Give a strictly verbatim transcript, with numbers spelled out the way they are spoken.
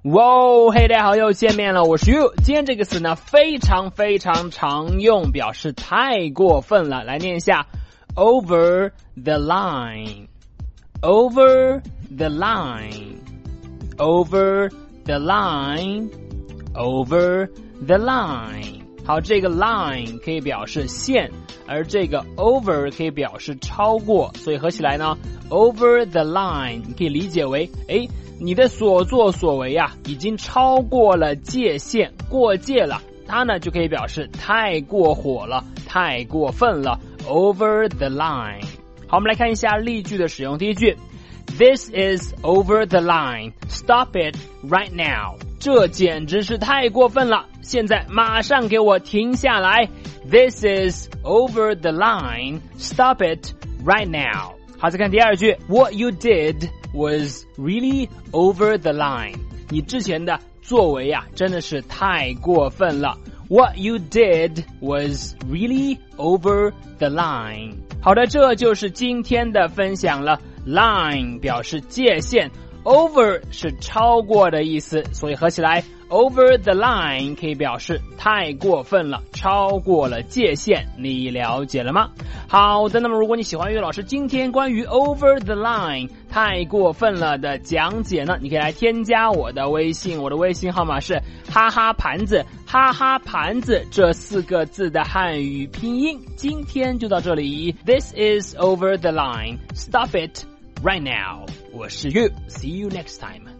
哇，嘿，大家好，又见面了，我是 you。今天这个词呢，非常非常常用，表示太过分了。来念一下 ，over the line，over the line，over the line，over the line。好，这个 line 可以表示线，而这个 over 可以表示超过，所以合起来呢 ，over the line 你可以理解为，诶，你的所作所为啊，已经超过了界限，过界了，它呢就可以表示太过火了，太过分了 ，over the line。好，我们来看一下例句的使用。第一句 ，This is over the line. Stop it right now. 这简直是太过分了，现在马上给我停下来。This is over the line. Stop it right now. 好，再看第二句 ，What you did was really over the line. 你之前的作为啊，真的是太过分了。What you did was really over the line. 好的，这就是今天的分享了。Line 表示界限。Over 是超过的意思，所以合起来 over the line 可以表示太过分了，超过了界限，你了解了吗？好的，那么如果你喜欢岳老师今天关于 over the line 太过分了的讲解呢，你可以来添加我的微信，我的微信号码是哈哈盘子，哈哈盘子这四个字的汉语拼音。今天就到这里 ，This is over the line. Stop it right now. 我是 you. See you next time.